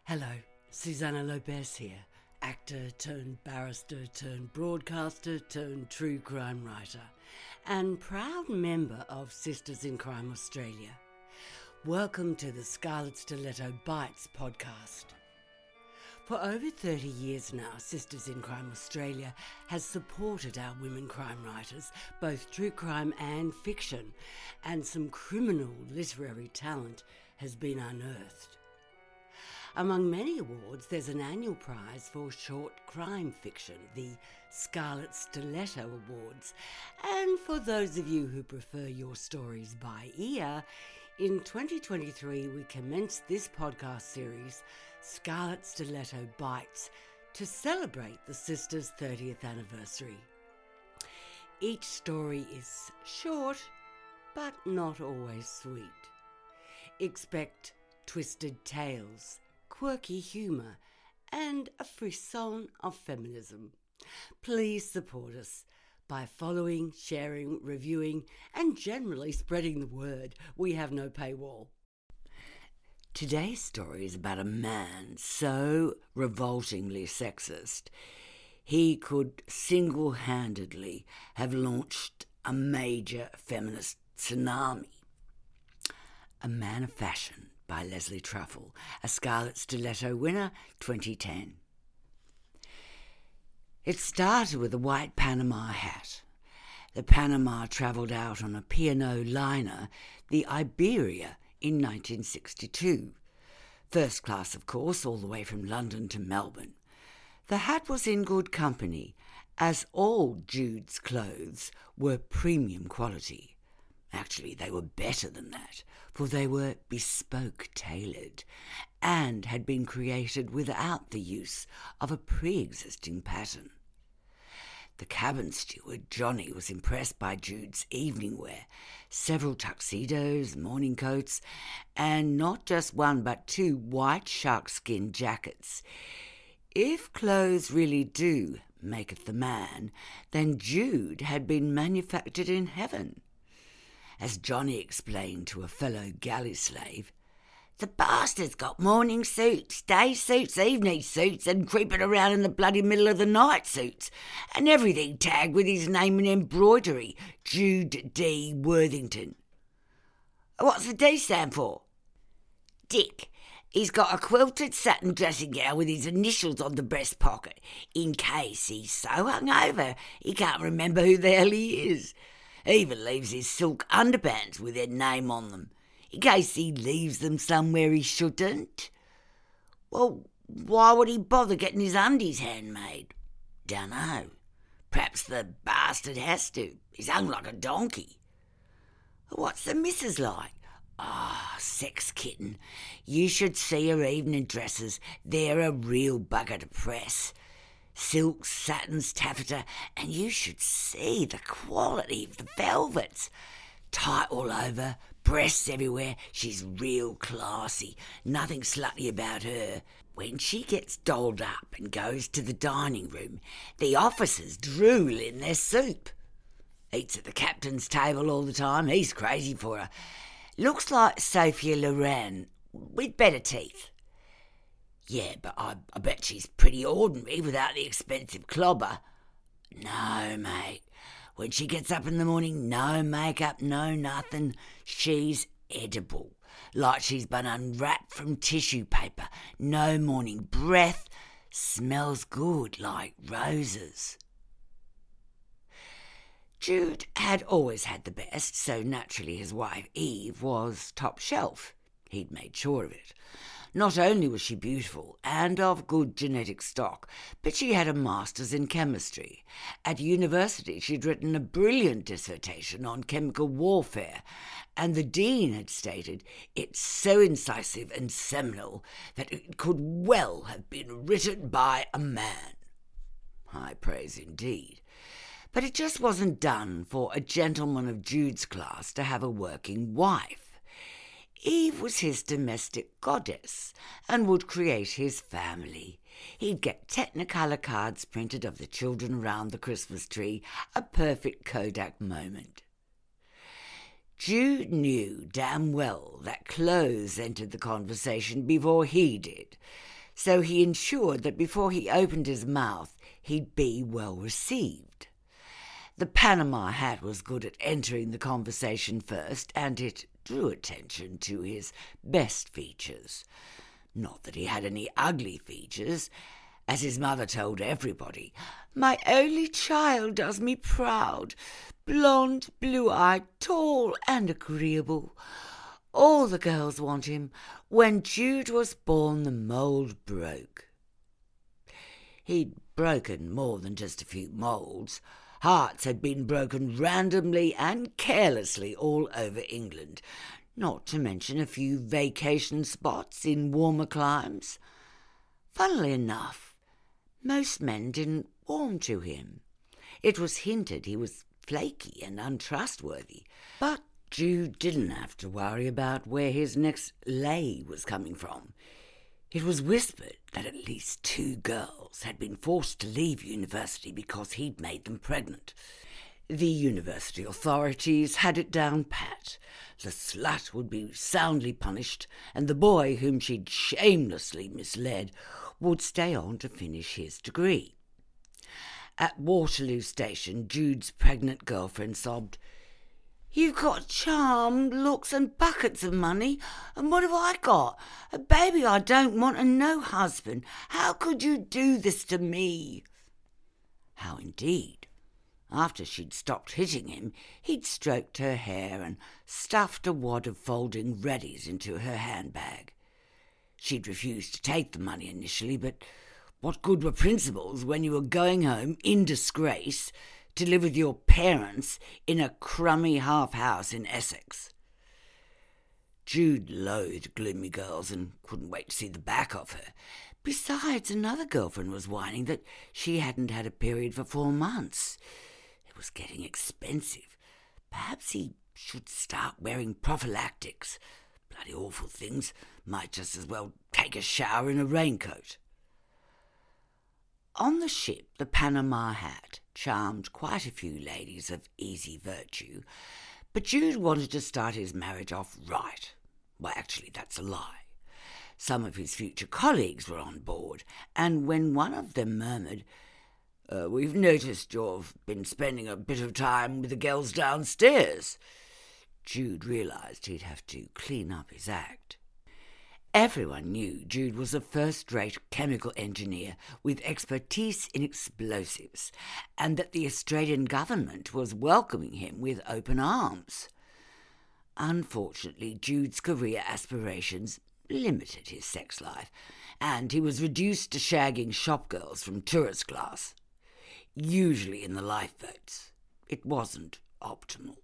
Hello, Susanna Lopez here, actor turned barrister turned broadcaster turned true crime writer, and proud member of Sisters in Crime Australia. Welcome to the Scarlet Stiletto Bites podcast. For over 30 years now, Sisters in Crime Australia has supported our women crime writers, both true crime and fiction, and some criminal literary talent has been unearthed. Among many awards, there's an annual prize for short crime fiction, the Scarlet Stiletto Awards. And for those of you who prefer your stories by ear, in 2023 we commenced this podcast series, Scarlet Stiletto Bites, to celebrate the Sisters' 30th anniversary. Each story is short, but not always sweet. Expect twisted tales, quirky humour, and a frisson of feminism. Please support us by following, sharing, reviewing, and generally spreading the word. We have no paywall. Today's story is about a man so revoltingly sexist, he could single-handedly have launched a major feminist tsunami. A Man of Fashion by Leslie Truffle, a Scarlet Stiletto winner, 2010. It started with a white Panama hat. The Panama travelled out on a P&O liner, the Iberia, in 1962. First class, of course, all the way from London to Melbourne. The hat was in good company, as all Jude's clothes were premium quality. Actually, they were better than that, for they were bespoke tailored and had been created without the use of a pre-existing pattern. The cabin steward, Johnny, was impressed by Jude's evening wear, several tuxedos, morning coats, and not just one but two white sharkskin jackets. If clothes really do maketh the man, then Jude had been manufactured in heaven. As Johnny explained to a fellow galley slave, "The bastard's got morning suits, day suits, evening suits, and creeping around in the bloody middle of the night suits, and everything tagged with his name in embroidery, Jude D. Worthington." "What's the D stand for?" "Dick. He's got a quilted satin dressing gown with his initials on the breast pocket, in case he's so hungover he can't remember who the hell he is. He even leaves his silk underpants with their name on them, in case he leaves them somewhere he shouldn't." "Well, why would he bother getting his undies handmade?" "Dunno. Perhaps the bastard has to. He's hung like a donkey." "What's the missus like?" Sex kitten. You should see her evening dresses. They're a real bugger to press. Silks, satins, taffeta, and you should see the quality of the velvets. Tight all over, breasts everywhere. She's real classy. Nothing slutty about her. When she gets dolled up and goes to the dining room, the officers drool in their soup. Eats at the captain's table all the time. He's crazy for her. Looks like Sophia Loren, with better teeth. Yeah, but I bet she's pretty ordinary without the expensive clobber." "No, mate. When she gets up in the morning, no makeup, no nothing. She's edible, like she's been unwrapped from tissue paper. No morning breath. Smells good like roses." Jude had always had the best, so naturally his wife Eve was top shelf. He'd made sure of it. Not only was she beautiful and of good genetic stock, but she had a master's in chemistry. At university she'd written a brilliant dissertation on chemical warfare, and the dean had stated it's so incisive and seminal that it could well have been written by a man. High praise indeed. But it just wasn't done for a gentleman of Jude's class to have a working wife. Eve was his domestic goddess and would create his family. He'd get Technicolor cards printed of the children around the Christmas tree, a perfect Kodak moment. Jude knew damn well that clothes entered the conversation before he did. so he ensured that before he opened his mouth he'd be well received. The Panama hat was good at entering the conversation first, and it drew attention to his best features. Not that he had any ugly features. As his mother told everybody, "My only child does me proud. Blonde, blue-eyed, tall and agreeable. All the girls want him. When Jude was born, the mould broke." He'd broken more than just a few moulds. Hearts had been broken randomly and carelessly all over England, not to mention a few vacation spots in warmer climes. Funnily enough, most men didn't warm to him. It was hinted he was flaky and untrustworthy, but Jude didn't have to worry about where his next lay was coming from. It was whispered that at least 2 girls had been forced to leave university because he'd made them pregnant. The university authorities had it down pat. The slut would be soundly punished, and the boy whom she'd shamelessly misled would stay on to finish his degree. At Waterloo Station, Jude's pregnant girlfriend sobbed, "You've got charm, looks and buckets of money, and what have I got? A baby I don't want and no husband. How could you do this to me?" How indeed? After she'd stopped hitting him, he'd stroked her hair and stuffed a wad of folding readies into her handbag. She'd refused to take the money initially, but what good were principles when you were going home in disgrace to live with your parents in a crummy half-house in Essex? Jude loathed gloomy girls and couldn't wait to see the back of her. Besides, another girlfriend was whining that she hadn't had a period for 4 months. It was getting expensive. Perhaps he should start wearing prophylactics. Bloody awful things. Might just as well take a shower in a raincoat. On the ship, the Panama hat charmed quite a few ladies of easy virtue, but Jude wanted to start his marriage off right. Well, actually, that's a lie. Some of his future colleagues were on board, and when one of them murmured, "We've noticed you've been spending a bit of time with the girls downstairs," Jude realised he'd have to clean up his act. Everyone knew Jude was a first-rate chemical engineer with expertise in explosives, and that the Australian government was welcoming him with open arms. Unfortunately, Jude's career aspirations limited his sex life, and he was reduced to shagging shopgirls from tourist class, usually in the lifeboats. It wasn't optimal.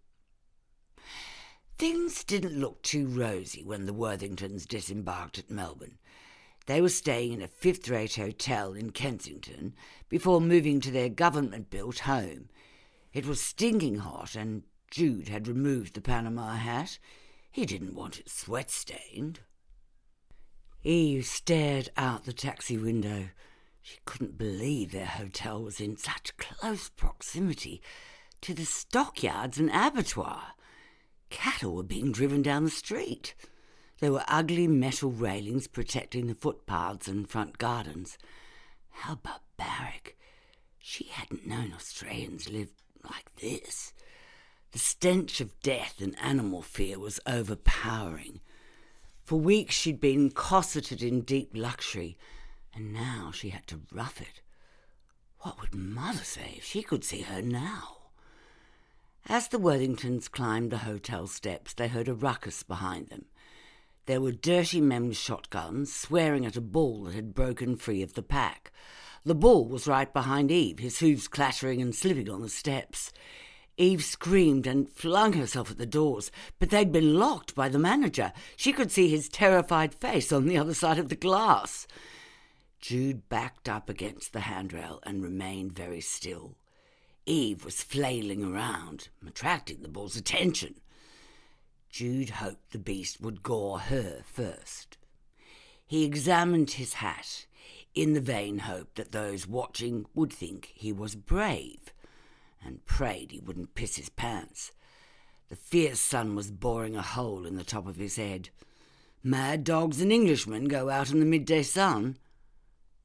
Things didn't look too rosy when the Worthingtons disembarked at Melbourne. They were staying in a fifth-rate hotel in Kensington before moving to their government-built home. It was stinking hot, and Jude had removed the Panama hat. He didn't want it sweat-stained. Eve stared out the taxi window. She couldn't believe their hotel was in such close proximity to the stockyards and abattoir. Cattle were being driven down the street. There were ugly metal railings protecting the footpaths and front gardens. How barbaric. She hadn't known Australians lived like this. The stench of death and animal fear was overpowering. For weeks she'd been cosseted in deep luxury, and now she had to rough it. What would Mother say if she could see her now? As the Worthingtons climbed the hotel steps, they heard a ruckus behind them. There were dirty men with shotguns, swearing at a bull that had broken free of the pack. The bull was right behind Eve, his hooves clattering and slipping on the steps. Eve screamed and flung herself at the doors, but they'd been locked by the manager. She could see his terrified face on the other side of the glass. Jude backed up against the handrail and remained very still. Eve was flailing around, attracting the bull's attention. Jude hoped the beast would gore her first. He examined his hat, in the vain hope that those watching would think he was brave, and prayed he wouldn't piss his pants. The fierce sun was boring a hole in the top of his head. Mad dogs and Englishmen go out in the midday sun.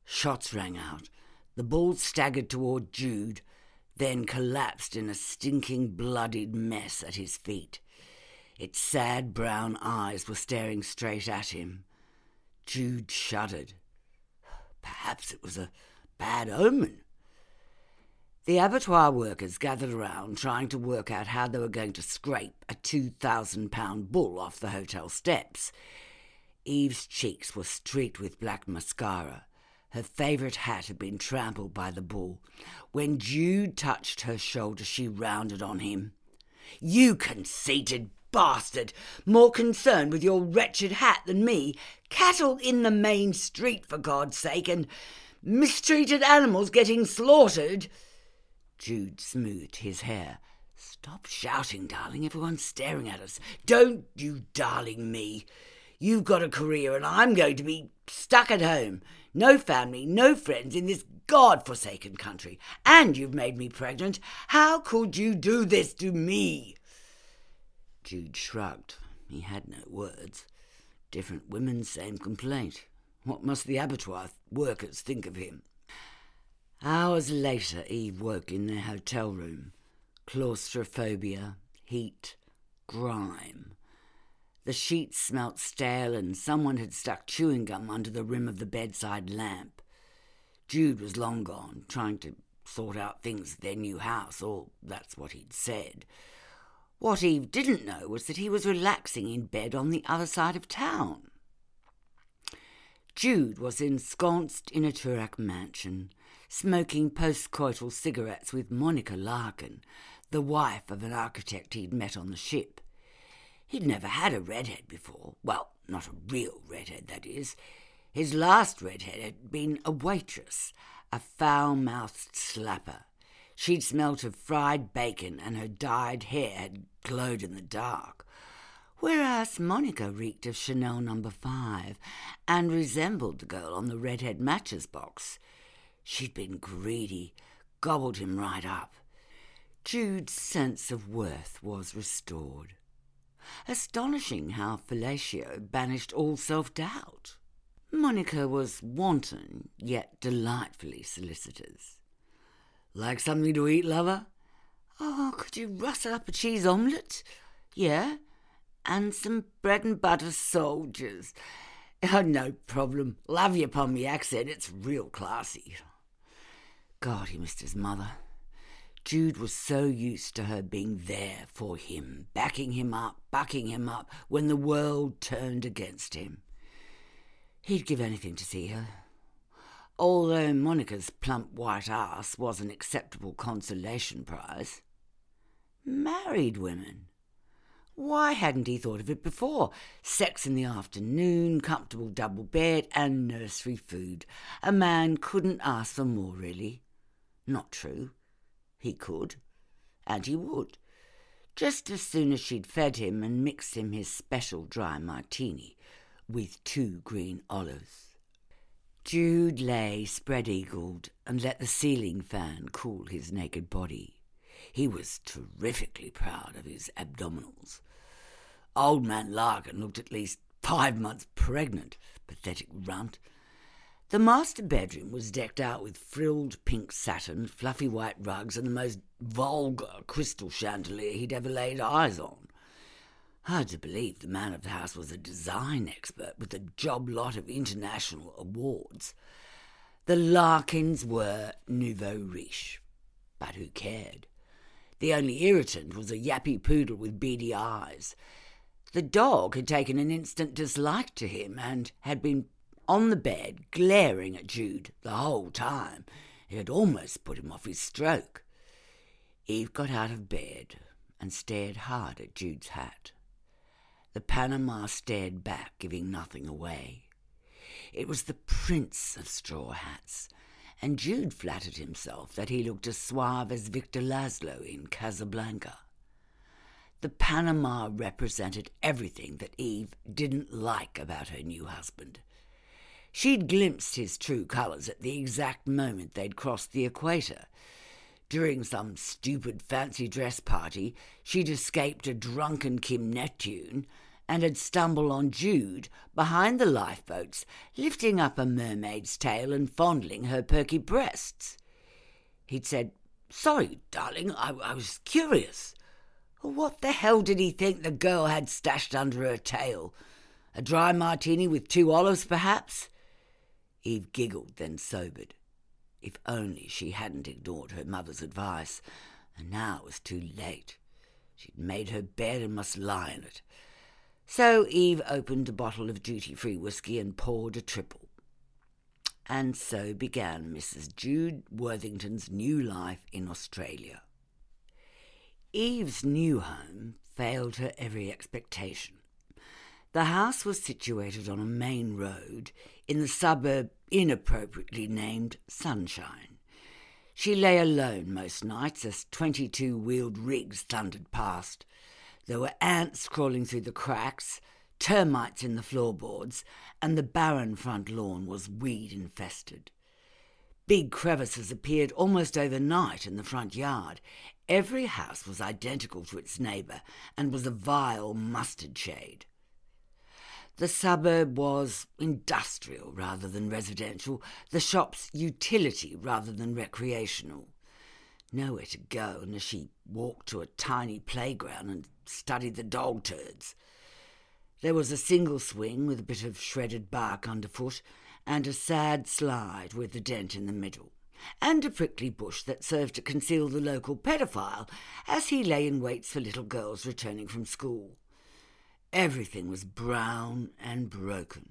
Shots rang out. The bull staggered toward Jude, then collapsed in a stinking, bloodied mess at his feet. Its sad brown eyes were staring straight at him. Jude shuddered. Perhaps it was a bad omen. The abattoir workers gathered around, trying to work out how they were going to scrape a 2,000-pound bull off the hotel steps. Eve's cheeks were streaked with black mascara. Her favourite hat had been trampled by the bull. When Jude touched her shoulder, she rounded on him. "You conceited bastard! More concerned with your wretched hat than me. Cattle in the main street, for God's sake, and mistreated animals getting slaughtered." Jude smoothed his hair. "Stop shouting, darling. Everyone's staring at us. Don't you darling me. You've got a career and I'm going to be stuck at home. No family, no friends in this God-forsaken country. And you've made me pregnant. How could you do this to me?" Jude shrugged. He had no words. Different women, same complaint. What must the abattoir workers think of him? Hours later, Eve woke in their hotel room. Claustrophobia, heat, grime. The sheets smelt stale and someone had stuck chewing gum under the rim of the bedside lamp. Jude was long gone, trying to sort out things at their new house, or that's what he'd said. What Eve didn't know was that he was relaxing in bed on the other side of town. Jude was ensconced in a Toorak mansion, smoking post-coital cigarettes with Monica Larkin, the wife of an architect he'd met on the ship. He'd never had a redhead before. Well, not a real redhead, that is. His last redhead had been a waitress, a foul-mouthed slapper. She'd smelt of fried bacon and her dyed hair had glowed in the dark, whereas Monica reeked of Chanel No. 5 and resembled the girl on the redhead matches box. She'd been greedy, gobbled him right up. Jude's sense of worth was restored. Astonishing how fellatio banished all self-doubt. Monica was wanton, yet delightfully solicitous. "Like something to eat, lover?" "Oh, could you rustle up a cheese omelette?" "Yeah, and some bread and butter soldiers." "Oh, no problem. Love your Pommy accent. It's real classy." God, he missed his mother. Jude was so used to her being there for him, backing him up, bucking him up when the world turned against him. He'd give anything to see her. Although Monica's plump white ass was an acceptable consolation prize. Married women. Why hadn't he thought of it before? Sex in the afternoon, comfortable double bed, and nursery food. A man couldn't ask for more, really. Not true. He could, and he would, just as soon as she'd fed him and mixed him his special dry martini with 2 green olives. Jude lay spread-eagled and let the ceiling fan cool his naked body. He was terrifically proud of his abdominals. Old man Larkin looked at least 5 months pregnant, pathetic runt. The master bedroom was decked out with frilled pink satin, fluffy white rugs, and the most vulgar crystal chandelier he'd ever laid eyes on. Hard to believe the man of the house was a design expert with a job lot of international awards. The Larkins were nouveau riche, but who cared? The only irritant was a yappy poodle with beady eyes. The dog had taken an instant dislike to him and had been on the bed, glaring at Jude the whole time. It had almost put him off his stroke. Eve got out of bed and stared hard at Jude's hat. The Panama stared back, giving nothing away. It was the prince of straw hats, and Jude flattered himself that he looked as suave as Victor Laszlo in Casablanca. The Panama represented everything that Eve didn't like about her new husband. She'd glimpsed his true colours at the exact moment they'd crossed the equator. During some stupid fancy dress party, she'd escaped a drunken Kim Neptune and had stumbled on Jude behind the lifeboats, lifting up a mermaid's tail and fondling her perky breasts. He'd said, "Sorry, darling, I was curious." What the hell did he think the girl had stashed under her tail? A dry martini with 2 olives, perhaps? Eve giggled, then sobered. If only she hadn't ignored her mother's advice, and now it was too late. She'd made her bed and must lie in it. So Eve opened a bottle of duty-free whiskey and poured a triple. And so began Mrs. Jude Worthington's new life in Australia. Eve's new home failed her every expectation. The house was situated on a main road in the suburb inappropriately named Sunshine. She lay alone most nights as 22-wheeled rigs thundered past. There were ants crawling through the cracks, termites in the floorboards, and the barren front lawn was weed-infested. Big crevices appeared almost overnight in the front yard. Every house was identical to its neighbour and was a vile mustard shade. The suburb was industrial rather than residential, the shops utility rather than recreational. Nowhere to go unless she walked to a tiny playground and studied the dog turds. There was a single swing with a bit of shredded bark underfoot, and a sad slide with a dent in the middle, and a prickly bush that served to conceal the local paedophile as he lay in wait for little girls returning from school. Everything was brown and broken.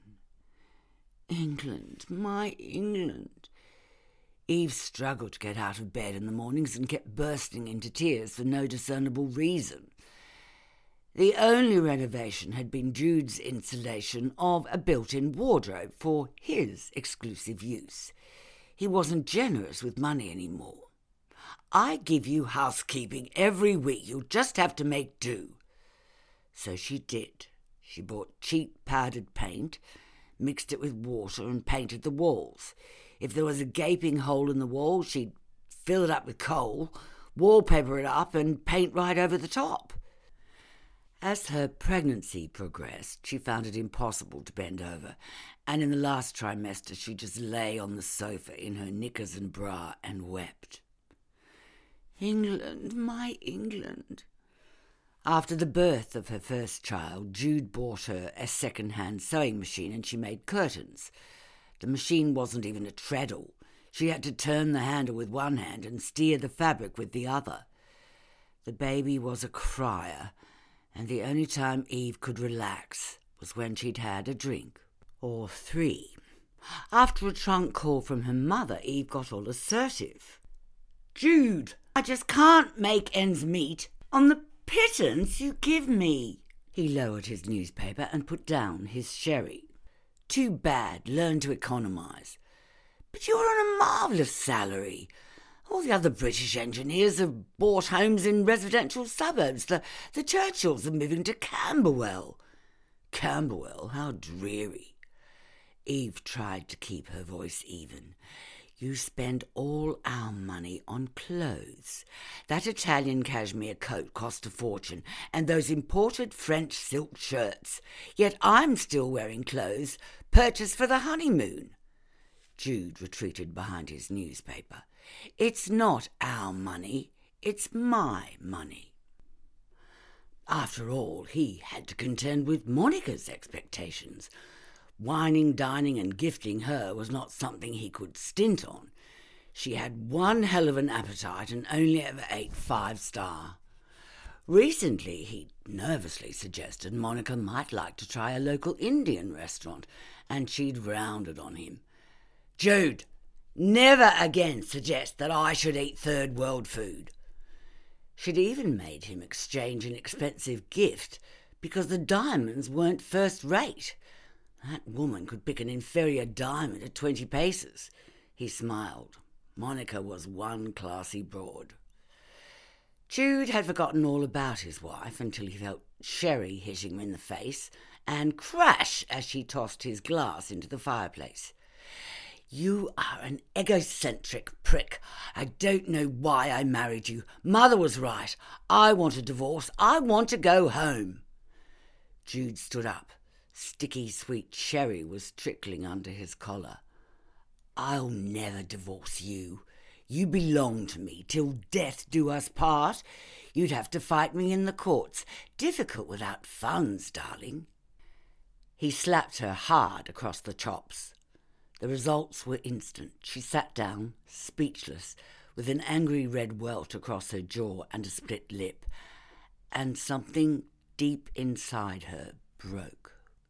England, my England. Eve struggled to get out of bed in the mornings and kept bursting into tears for no discernible reason. The only renovation had been Jude's installation of a built-in wardrobe for his exclusive use. He wasn't generous with money anymore. "I give you housekeeping every week. You'll just have to make do." So she did. She bought cheap powdered paint, mixed it with water and painted the walls. If there was a gaping hole in the wall, she'd fill it up with coal, wallpaper it up and paint right over the top. As her pregnancy progressed, she found it impossible to bend over, and in the last trimester she just lay on the sofa in her knickers and bra and wept. England, my England. After the birth of her first child, Jude bought her a second-hand sewing machine and she made curtains. The machine wasn't even a treadle. She had to turn the handle with one hand and steer the fabric with the other. The baby was a crier, and the only time Eve could relax was when she'd had a drink, or 3. After a trunk call from her mother, Eve got all assertive. "Jude, I just can't make ends meet on the pittance you give me." He lowered his newspaper and put down his sherry. "Too bad, learn to economise." "But you're on a marvellous salary. All the other British engineers have bought homes in residential suburbs. The Churchills are moving to Camberwell." "Camberwell? How dreary." Eve tried to keep her voice even. "You spend all our money on clothes. That Italian cashmere coat cost a fortune, and those imported French silk shirts. Yet I'm still wearing clothes purchased for the honeymoon." Jude retreated behind his newspaper. "It's not our money, it's my money." After all, he had to contend with Monica's expectations. Wining, dining and gifting her was not something he could stint on. She had one hell of an appetite and only ever ate 5-star. Recently, he nervously suggested Monica might like to try a local Indian restaurant, and she'd rounded on him. "Jude, never again suggest that I should eat third world food." She'd even made him exchange an expensive gift because the diamonds weren't first rate. That woman could pick an inferior diamond at 20 paces. He smiled. Monica was one classy broad. Jude had forgotten all about his wife until he felt sherry hitting him in the face and crash as she tossed his glass into the fireplace. "You are an egocentric prick. I don't know why I married you. Mother was right. I want a divorce. I want to go home." Jude stood up. Sticky sweet sherry was trickling under his collar. "I'll never divorce you. You belong to me till death do us part. You'd have to fight me in the courts. Difficult without funds, darling." He slapped her hard across the chops. The results were instant. She sat down, speechless, with an angry red welt across her jaw and a split lip, and something deep inside her broke.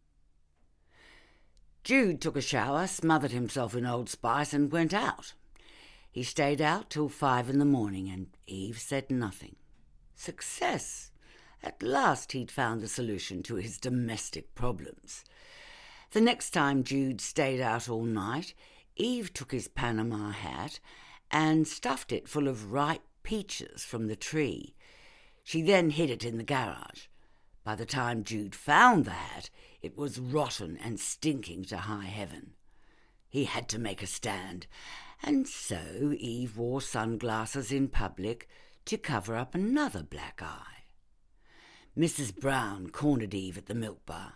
Jude took a shower, smothered himself in Old Spice and went out. He stayed out till 5 in the morning, and Eve said nothing. Success! At last he'd found the solution to his domestic problems. The next time Jude stayed out all night, Eve took his Panama hat and stuffed it full of ripe peaches from the tree. She then hid it in the garage. By the time Jude found the hat, it was rotten and stinking to high heaven. He had to make a stand, and so Eve wore sunglasses in public to cover up another black eye. Mrs. Brown cornered Eve at the milk bar.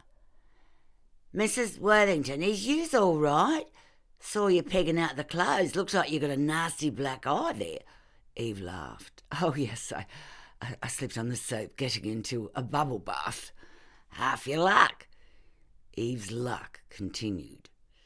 "Mrs. Worthington, is yous all right? Saw you pegging out the clothes. Looks like you got a nasty black eye there." Eve laughed. "Oh, yes, I slipped on the soap getting into a bubble bath." "Half your luck." Eve's luck continued.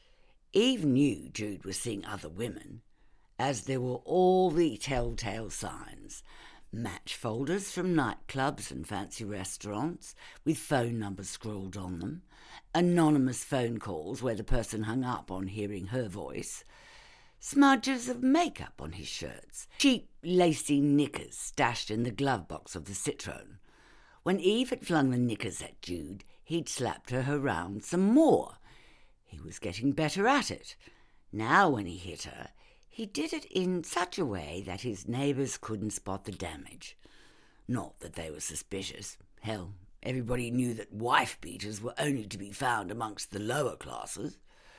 Eve knew Jude was seeing other women, as there were all the telltale signs. Match folders from nightclubs and fancy restaurants with phone numbers scrawled on them, anonymous phone calls where the person hung up on hearing her voice, smudges of makeup on his shirts, cheap lacy knickers stashed in the glove box of the Citroën. When Eve had flung the knickers at Jude, he'd slapped her around some more. He was getting better at it. Now when he hit her, he did it in such a way that his neighbours couldn't spot the damage. Not that they were suspicious. Hell, everybody knew that wife-beaters were only to be found amongst the lower classes.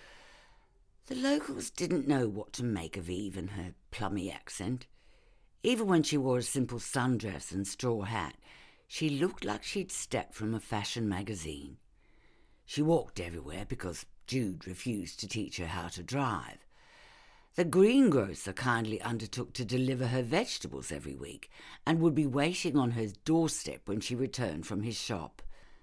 The locals didn't know what to make of Eve and her plummy accent. Even when she wore a simple sundress and straw hat, she looked like she'd stepped from a fashion magazine. She walked everywhere because Jude refused to teach her how to drive. The greengrocer kindly undertook to deliver her vegetables every week and would be waiting on her doorstep when she returned from his shop.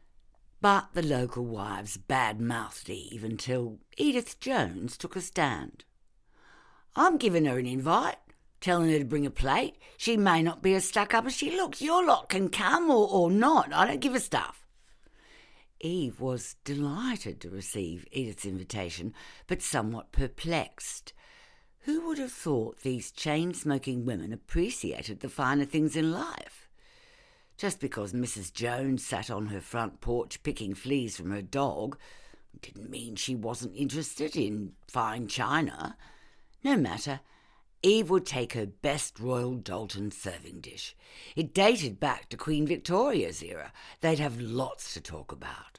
But the local wives bad-mouthed Eve until Edith Jones took a stand. "I'm giving her an invite, telling her to bring a plate. She may not be as stuck-up as she looks. Your lot can come or not. I don't give a stuff." Eve was delighted to receive Edith's invitation, but somewhat perplexed. Who would have thought these chain-smoking women appreciated the finer things in life? Just because Mrs. Jones sat on her front porch picking fleas from her dog didn't mean she wasn't interested in fine china. No matter, Eve would take her best Royal Doulton serving dish. It dated back to Queen Victoria's era. They'd have lots to talk about.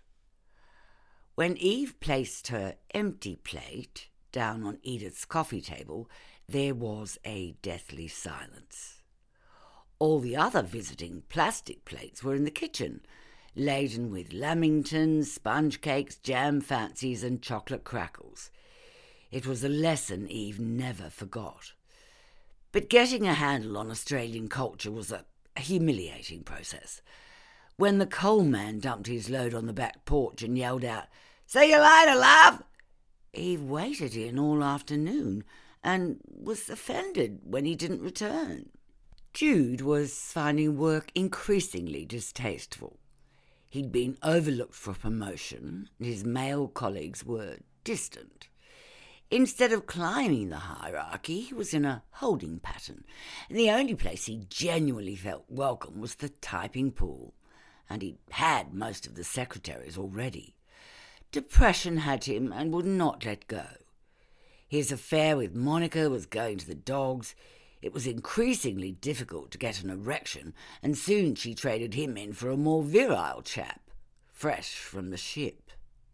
When Eve placed her empty plate down on Edith's coffee table, there was a deathly silence. All the other visiting plastic plates were in the kitchen, laden with lamingtons, sponge cakes, jam fancies, and chocolate crackles. It was a lesson Eve never forgot. But getting a handle on Australian culture was a humiliating process. When the coal man dumped his load on the back porch and yelled out, "See you later, love," Eve waited in all afternoon and was offended when he didn't return. Jude was finding work increasingly distasteful. He'd been overlooked for promotion, and his male colleagues were distant. Instead of climbing the hierarchy, he was in a holding pattern, and the only place he genuinely felt welcome was the typing pool, and he'd had most of the secretaries already. Depression had him and would not let go. His affair with Monica was going to the dogs. It was increasingly difficult to get an erection, and soon she traded him in for a more virile chap, fresh from the ship.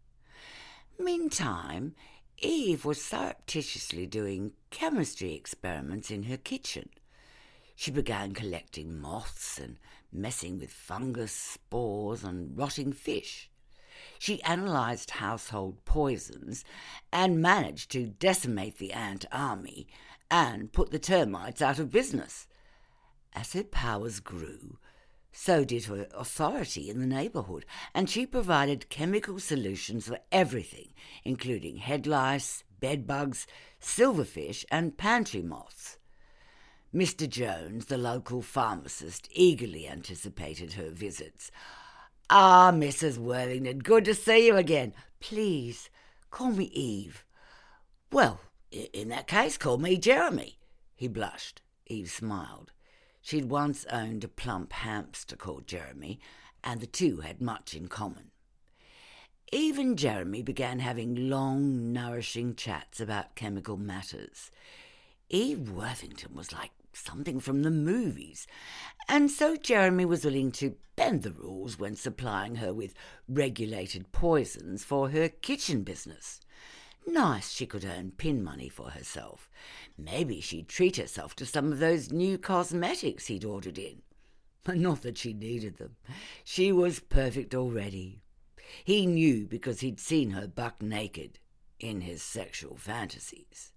Meantime, Eve was surreptitiously doing chemistry experiments in her kitchen. She began collecting moths and messing with fungus, spores, and rotting fish. She analysed household poisons and managed to decimate the ant army and put the termites out of business. As her powers grew, so did her authority in the neighbourhood, and she provided chemical solutions for everything, including head lice, bedbugs, silverfish and pantry moths. Mr. Jones, the local pharmacist, eagerly anticipated her visits. "Ah, Mrs. Worthington, good to see you again. Please, call me Eve." "Well, in that case, call me Jeremy." He blushed. Eve smiled. She'd once owned a plump hamster called Jeremy, and the two had much in common. Eve and Jeremy began having long, nourishing chats about chemical matters. Eve Worthington was like something from the movies, and so Jeremy was willing to bend the rules when supplying her with regulated poisons for her kitchen business. Nice she could earn pin money for herself. Maybe she'd treat herself to some of those new cosmetics he'd ordered in. Not that she needed them. She was perfect already. He knew because he'd seen her buck naked in his sexual fantasies.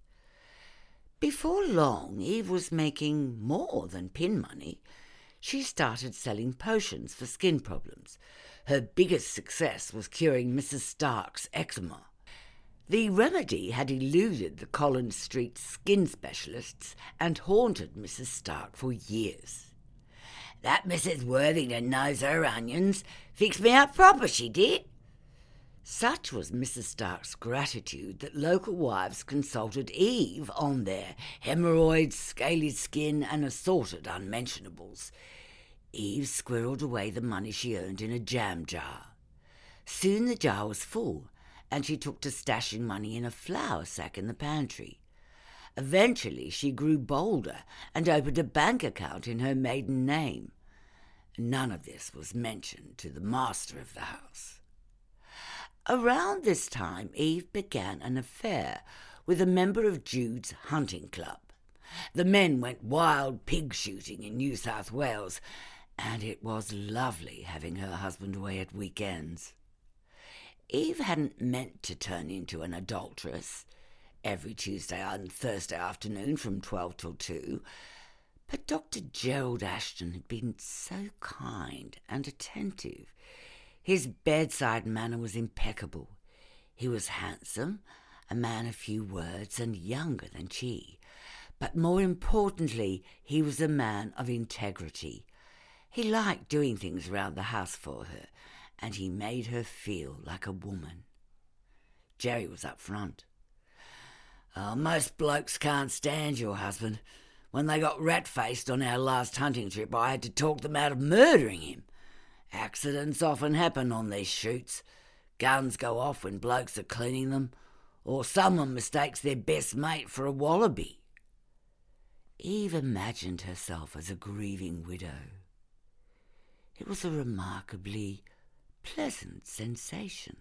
Before long, Eve was making more than pin money. She started selling potions for skin problems. Her biggest success was curing Mrs. Stark's eczema. The remedy had eluded the Collins Street skin specialists and haunted Mrs. Stark for years. "That Mrs. Worthington knows her onions. Fixed me up proper, she did." Such was Mrs. Stark's gratitude that local wives consulted Eve on their hemorrhoids, scaly skin, and assorted unmentionables. Eve squirreled away the money she earned in a jam jar. Soon the jar was full, and she took to stashing money in a flour sack in the pantry. Eventually she grew bolder and opened a bank account in her maiden name. None of this was mentioned to the master of the house. Around this time, Eve began an affair with a member of Jude's hunting club. The men went wild pig shooting in New South Wales, and it was lovely having her husband away at weekends. Eve hadn't meant to turn into an adulteress every Tuesday and Thursday afternoon from 12 till 2, but Dr. Gerald Ashton had been so kind and attentive. His bedside manner was impeccable. He was handsome, a man of few words, and younger than she. But more importantly, he was a man of integrity. He liked doing things around the house for her, and he made her feel like a woman. Jerry was up front. "Most blokes can't stand your husband. When they got rat-faced on our last hunting trip, I had to talk them out of murdering him. Accidents often happen on these shoots. Guns go off when blokes are cleaning them, or someone mistakes their best mate for a wallaby." Eve imagined herself as a grieving widow. It was a remarkably pleasant sensation.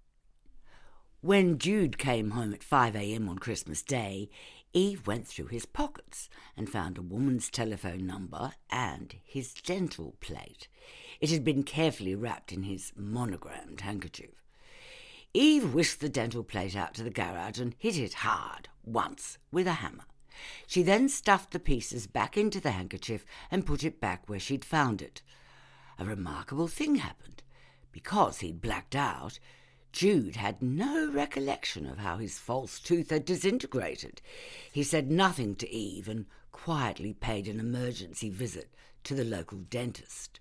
When Jude came home at 5 a.m. on Christmas Day, Eve went through his pockets and found a woman's telephone number and his dental plate. It had been carefully wrapped in his monogrammed handkerchief. Eve whisked the dental plate out to the garage and hit it hard, once, with a hammer. She then stuffed the pieces back into the handkerchief and put it back where she'd found it. A remarkable thing happened. Because he'd blacked out, Jude had no recollection of how his false tooth had disintegrated. He said nothing to Eve and quietly paid an emergency visit to the local dentist.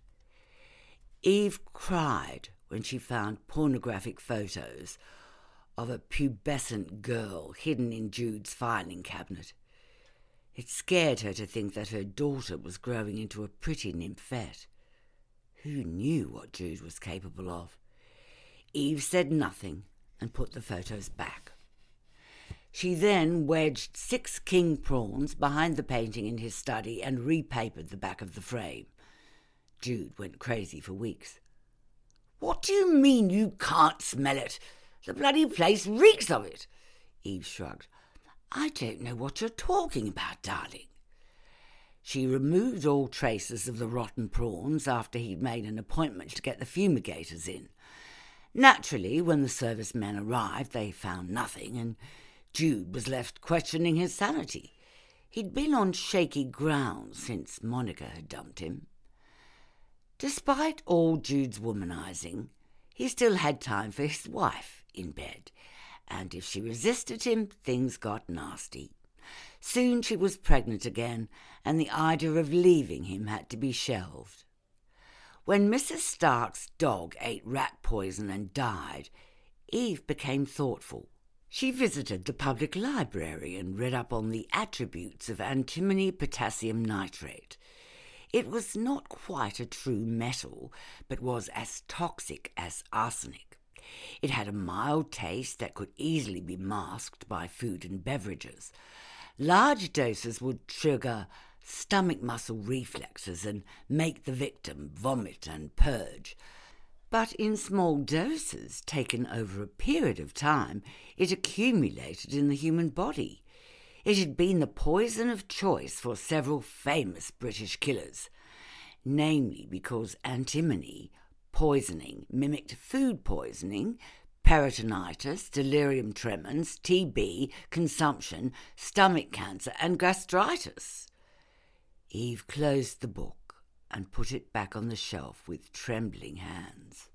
Eve cried when she found pornographic photos of a pubescent girl hidden in Jude's filing cabinet. It scared her to think that her daughter was growing into a pretty nymphette. Who knew what Jude was capable of? Eve said nothing and put the photos back. She then wedged 6 king prawns behind the painting in his study and repapered the back of the frame. Jude went crazy for weeks. "What do you mean you can't smell it? The bloody place reeks of it." Eve shrugged. "I don't know what you're talking about, darling." She removed all traces of the rotten prawns after he'd made an appointment to get the fumigators in. Naturally, when the servicemen arrived, they found nothing, and Jude was left questioning his sanity. He'd been on shaky ground since Monica had dumped him. Despite all Jude's womanizing, he still had time for his wife in bed, and if she resisted him, things got nasty. Soon she was pregnant again, and the idea of leaving him had to be shelved. When Mrs. Stark's dog ate rat poison and died, Eve became thoughtful. She visited the public library and read up on the attributes of antimony potassium nitrate. It was not quite a true metal, but was as toxic as arsenic. It had a mild taste that could easily be masked by food and beverages. Large doses would trigger stomach muscle reflexes and make the victim vomit and purge. But in small doses, taken over a period of time, it accumulated in the human body. It had been the poison of choice for several famous British killers, namely because antimony poisoning mimicked food poisoning, peritonitis, delirium tremens, TB, consumption, stomach cancer, and gastritis. Eve closed the book and put it back on the shelf with trembling hands.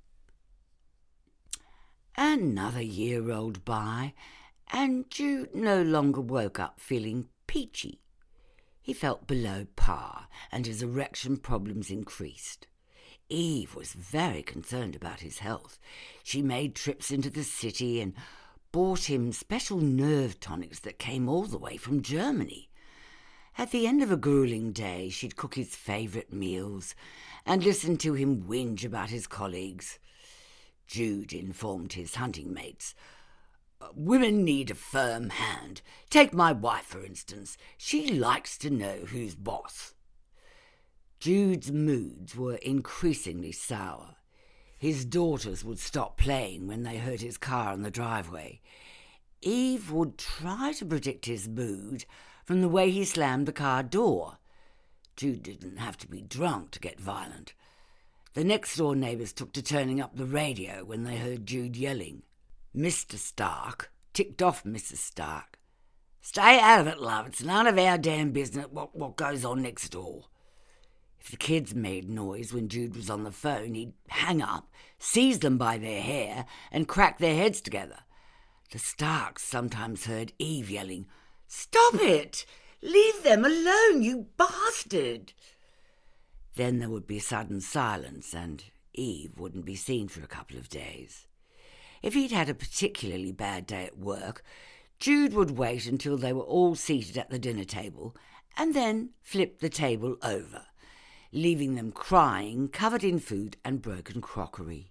Another year rolled by, and Jude no longer woke up feeling peachy. He felt below par, and his erection problems increased. Eve was very concerned about his health. She made trips into the city and bought him special nerve tonics that came all the way from Germany. At the end of a grueling day, she'd cook his favourite meals and listen to him whinge about his colleagues. Jude informed his hunting mates, "Women need a firm hand. Take my wife, for instance. She likes to know who's boss." Jude's moods were increasingly sour. His daughters would stop playing when they heard his car on the driveway. Eve would try to predict his mood from the way he slammed the car door. Jude didn't have to be drunk to get violent. The next-door neighbours took to turning up the radio when they heard Jude yelling. Mr. Stark ticked off Mrs. Stark. "Stay out of it, love. It's none of our damn business what goes on next door." If the kids made noise when Jude was on the phone, he'd hang up, seize them by their hair, and crack their heads together. The Starks sometimes heard Eve yelling, "Stop it! Leave them alone, you bastard!" Then there would be sudden silence, and Eve wouldn't be seen for a couple of days. If he'd had a particularly bad day at work, Jude would wait until they were all seated at the dinner table, and then flip the table over, leaving them crying, covered in food and broken crockery.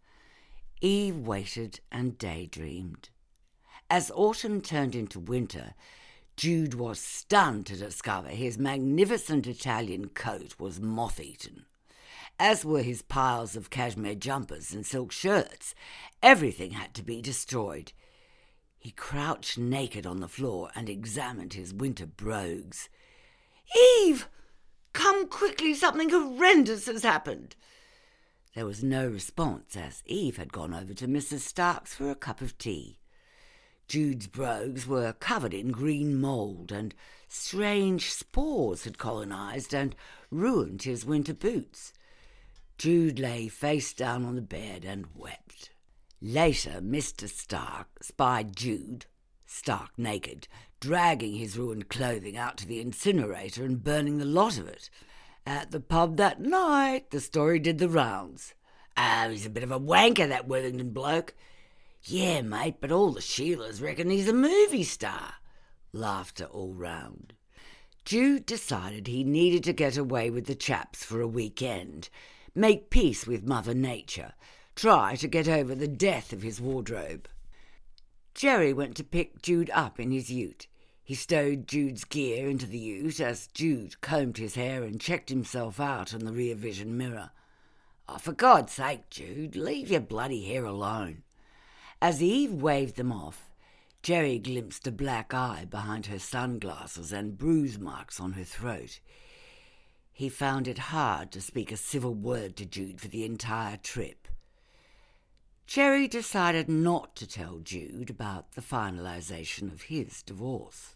Eve waited and daydreamed. As autumn turned into winter, Jude was stunned to discover his magnificent Italian coat was moth-eaten, as were his piles of cashmere jumpers and silk shirts. Everything had to be destroyed. He crouched naked on the floor and examined his winter brogues. "Eve! Come quickly, something horrendous has happened." There was no response, as Eve had gone over to Mrs. Stark's for a cup of tea. Jude's brogues were covered in green mould, and strange spores had colonised and ruined his winter boots. Jude lay face down on the bed and wept. Later, Mr. Stark spied Jude, stark naked, dragging his ruined clothing out to the incinerator and burning the lot of it. At the pub that night, the story did the rounds. "Oh, he's a bit of a wanker, that Worthington bloke." "Yeah, mate, but all the Sheilas reckon he's a movie star." Laughter all round. Jude decided he needed to get away with the chaps for a weekend, make peace with Mother Nature, try to get over the death of his wardrobe. Jerry went to pick Jude up in his ute. He stowed Jude's gear into the ute as Jude combed his hair and checked himself out in the rear vision mirror. "Oh, for God's sake, Jude, leave your bloody hair alone." As Eve waved them off, Jerry glimpsed a black eye behind her sunglasses and bruise marks on her throat. He found it hard to speak a civil word to Jude for the entire trip. Jerry decided not to tell Jude about the finalisation of his divorce.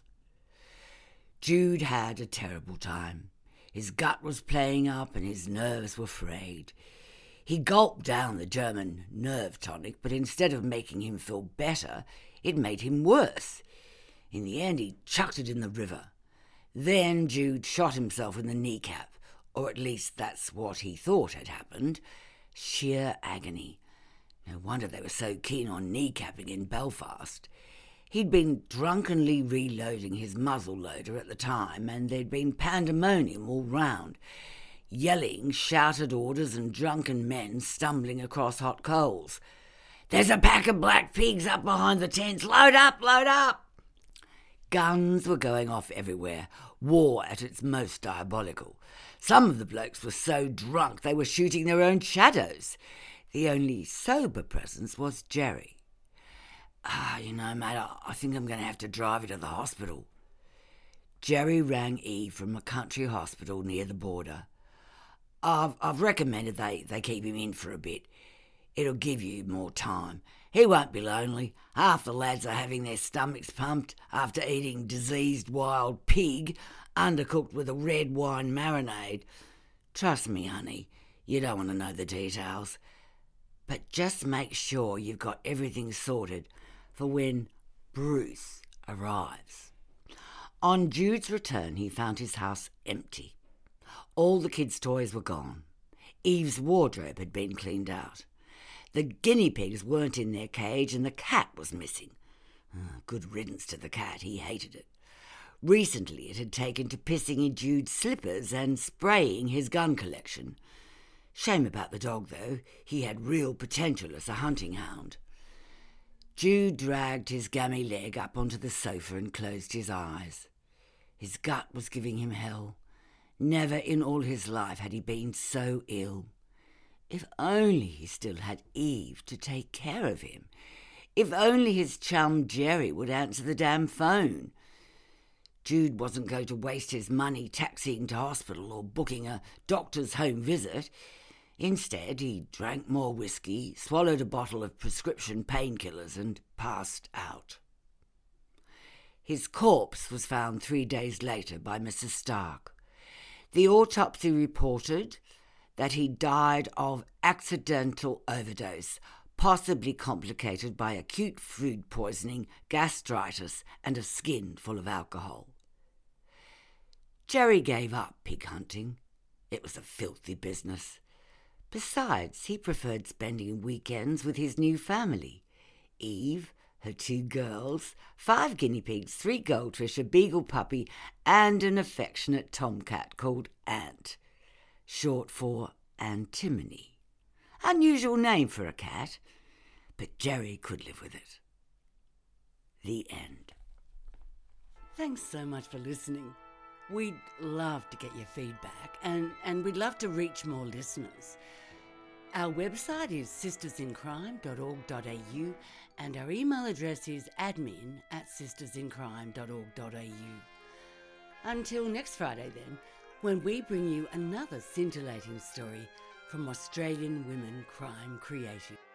Jude had a terrible time. His gut was playing up and his nerves were frayed. He gulped down the German nerve tonic, but instead of making him feel better, it made him worse. In the end, he chucked it in the river. Then Jude shot himself in the kneecap, or at least that's what he thought had happened. Sheer agony. No wonder they were so keen on kneecapping in Belfast. He'd been drunkenly reloading his muzzle loader at the time, and there'd been pandemonium all round. Yelling, shouted orders and drunken men stumbling across hot coals. "There's a pack of black pigs up behind the tents. Load up, load up!" Guns were going off everywhere, war at its most diabolical. Some of the blokes were so drunk they were shooting their own shadows. The only sober presence was Jerry. Mate, I think I'm going to have to drive you to the hospital." Jerry rang Eve from a country hospital near the border. I've recommended they keep him in for a bit. It'll give you more time. He won't be lonely. Half the lads are having their stomachs pumped after eating diseased wild pig, undercooked with a red wine marinade. Trust me, honey, you don't want to know the details. But just make sure you've got everything sorted for when Bruce arrives. On Jude's return, he found his house empty. All the kids' toys were gone. Eve's wardrobe had been cleaned out. The guinea pigs weren't in their cage and the cat was missing. Good riddance to the cat, he hated it. Recently it had taken to pissing in Jude's slippers and spraying his gun collection. Shame about the dog, though. He had real potential as a hunting hound. Jude dragged his gammy leg up onto the sofa and closed his eyes. His gut was giving him hell. Never in all his life had he been so ill. If only he still had Eve to take care of him. If only his chum Jerry would answer the damn phone. Jude wasn't going to waste his money taxiing to hospital or booking a doctor's home visit. Instead, he drank more whiskey, swallowed a bottle of prescription painkillers and passed out. His corpse was found 3 days later by Mrs. Stark. The autopsy reported that he died of accidental overdose, possibly complicated by acute food poisoning, gastritis, and a skin full of alcohol. Jerry gave up pig hunting. It was a filthy business. Besides, he preferred spending weekends with his new family. Eve, her 2 girls, 5 guinea pigs, 3 goldfish, a beagle puppy, and an affectionate tomcat called Ant, short for Antimony. Unusual name for a cat, but Jerry could live with it. The end. Thanks so much for listening. We'd love to get your feedback and we'd love to reach more listeners. Our website is sistersincrime.org.au and our email address is admin@sistersincrime.org.au. Until next Friday then, when we bring you another scintillating story from Australian women crime creative.